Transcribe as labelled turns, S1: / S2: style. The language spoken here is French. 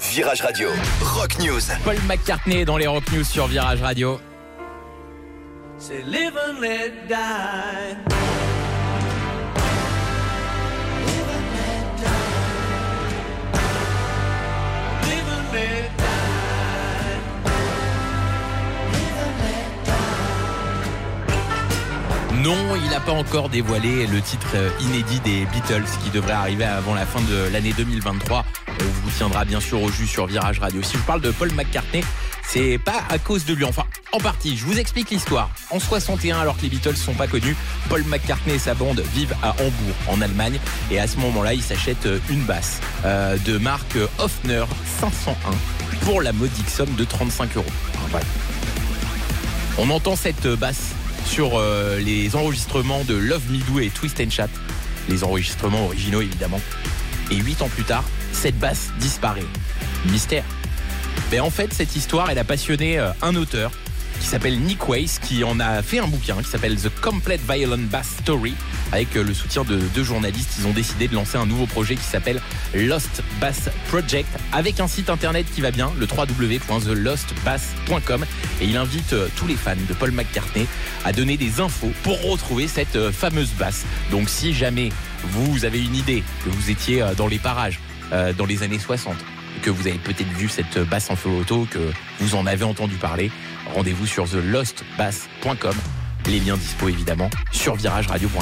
S1: Virage Radio, Rock News.
S2: Paul McCartney dans les Rock News sur Virage Radio.
S3: Say live and let die. Live and let die. Live and let die. Live and let die.
S2: Non, il n'a pas encore dévoilé le titre inédit des Beatles qui devrait arriver avant la fin de l'année 2023. On vous tiendra bien sûr au jus sur Virage Radio. Si je parle de Paul McCartney, c'est pas à cause de lui, enfin en partie. Je vous explique l'histoire. En 61, alors que les Beatles sont pas connus, Paul McCartney et sa bande vivent à Hambourg en Allemagne et à ce moment-là, il s'achète une basse de marque Hofner 501 pour la modique somme de 35 €. Voilà. On entend cette basse sur les enregistrements de Love Me Do et Twist and Chat, les enregistrements originaux évidemment. Et 8 ans plus tard, cette basse disparaît. Mystère. Mais en fait, cette histoire, elle a passionné un auteur qui s'appelle Nick Weiss, qui en a fait un bouquin qui s'appelle The Complete Violin Bass Story. Avec le soutien de 2 journalistes, ils ont décidé de lancer un nouveau projet qui s'appelle Lost Bass Project, avec un site internet qui va bien, le www.thelostbass.com. Et il invite tous les fans de Paul McCartney à donner des infos pour retrouver cette fameuse basse. Donc si jamais vous avez une idée, que vous étiez dans les parages dans les années 60, que vous avez peut-être vu cette basse en photo, que vous en avez entendu parler, rendez-vous sur thelostbass.com. Les liens dispo évidemment sur virageradio.com.